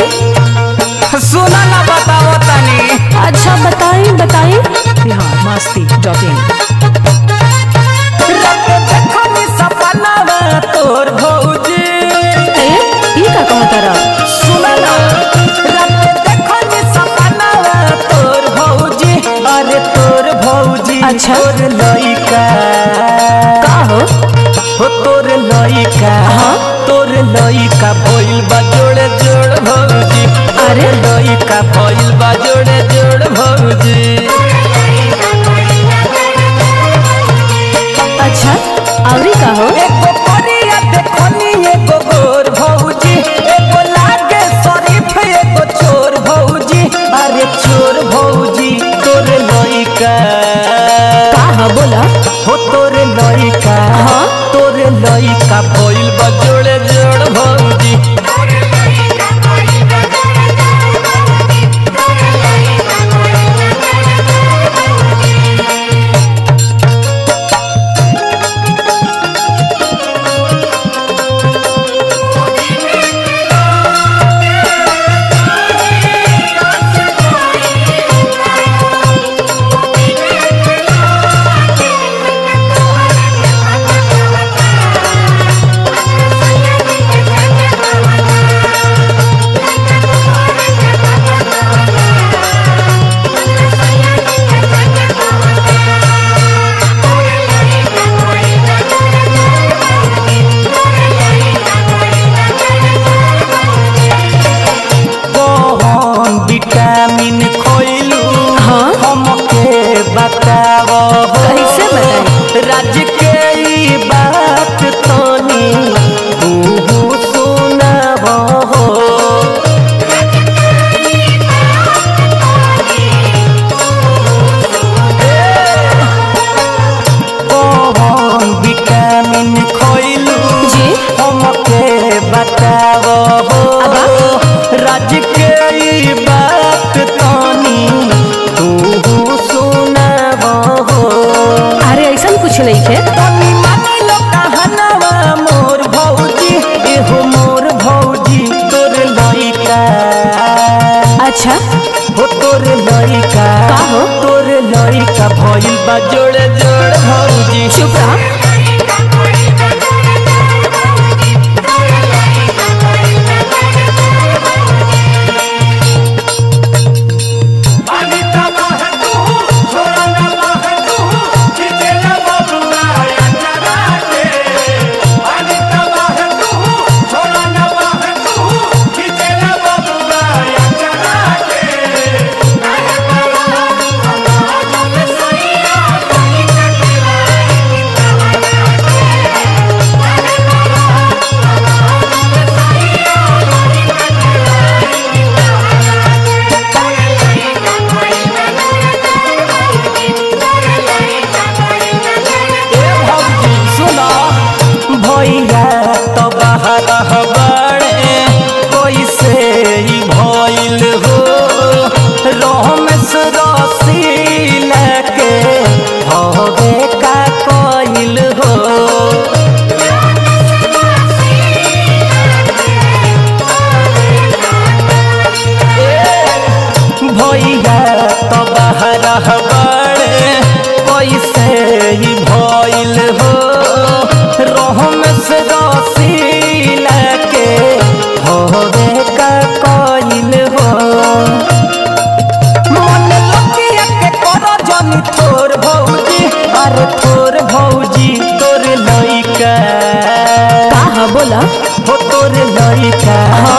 सुना ना बताओ तनी। अच्छा बताई बताई। biharmasti.in देखनी सपनावा तोर भौजी। ये का कहता रहा? सुना ना देखनी सपनावा तोर भौजी। अरे तोर भौजी। अच्छा। तोर लइका का हो तोर लइका। हाँ? तोर लइका भइल बा जोड़े जोड़ भौजी। अरे लइका भइल बा जोड़े जोड़ भौजी। अच्छा आवरी का हो? एगो परिया देखनी एगो गोर भौजी। एगो लागे शरीफ एगो चोर भौजी। अरे चोर भौजी तोर लइका। का हो बोला? तोर लइका। हाँ? तोर लइका भइल बा जोड़े जोड़ भौजी। विटामिन खोइलू। हाँ? हमके बताओ कैसे बताई? राज के ई बात तनी तू सुनाबो। विटामिन खोइलू। जी? हमके बताओ अबा? राज के ई बात तनी तू सुनाबो। अरे ऐसा कुछ नहीं है। तनी मानी लो कहनवा मोर भौजी। एहो मोर भौजी तोर लइका। अच्छा तोर लइका। का हो? तोर लइका भइल बा जोड़े जोड़ भौजी। चुप रहा। भैया तो बाहर बड़े कैसे ही भइल हो। रमेश रसील के हवे का कइल हो। भैया तो बाहर बड़े कैसे ही भइल हो। रमेश रसील के हवे का कइल हो। मन लगिया के कर जनी थोर भौजी। अरे थोर भौजी तोर लइका। का हो बोला? तोर लइका।